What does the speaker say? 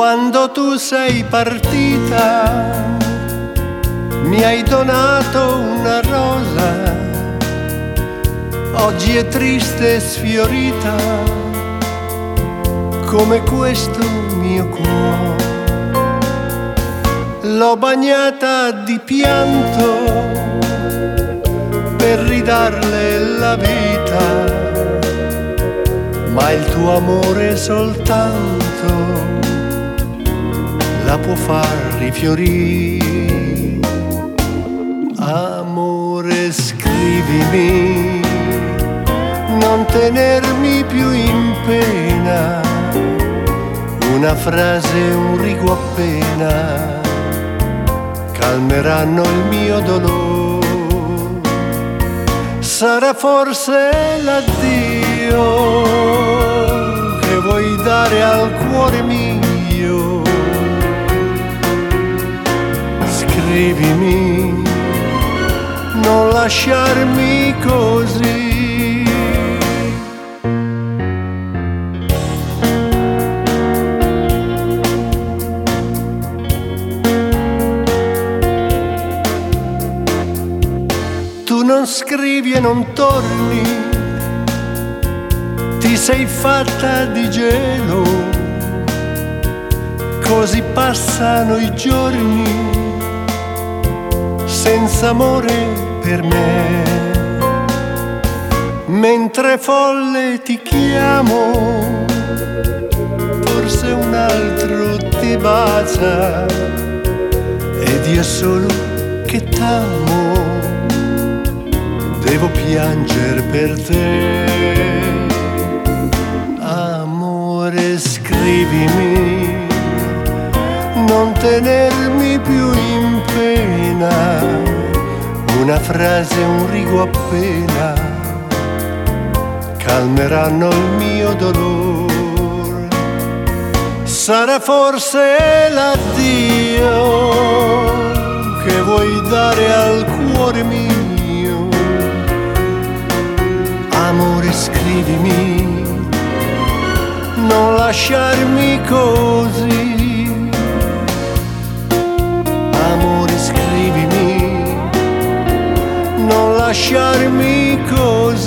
Quando tu sei partita mi hai donato una rosa, oggi è triste e sfiorita come questo mio cuore. L'ho bagnata di pianto per ridarle la vita, ma il tuo amore soltanto la può far rifiorire. Amore, scrivimi, non tenermi più in pena, una frase, un rigo appena calmeranno il mio dolore. Sarà forse l'addio che vuoi dare al cuore mio. Scrivimi, non lasciarmi così. Tu non scrivi e non torni, ti sei fatta di gelo, così passano i giorni senza amore per me. Mentre folle ti chiamo, forse un altro ti bacia ed io solo che t'amo devo piangere per te. Amore, scrivimi, non tenermi più in pena, una frase, un rigo appena calmeranno il mio dolore. Sarà forse l'addio che vuoi dare al cuore mio. Amore, scrivimi, non lasciarmi così. Amore, scrivimi, non lasciarmi così.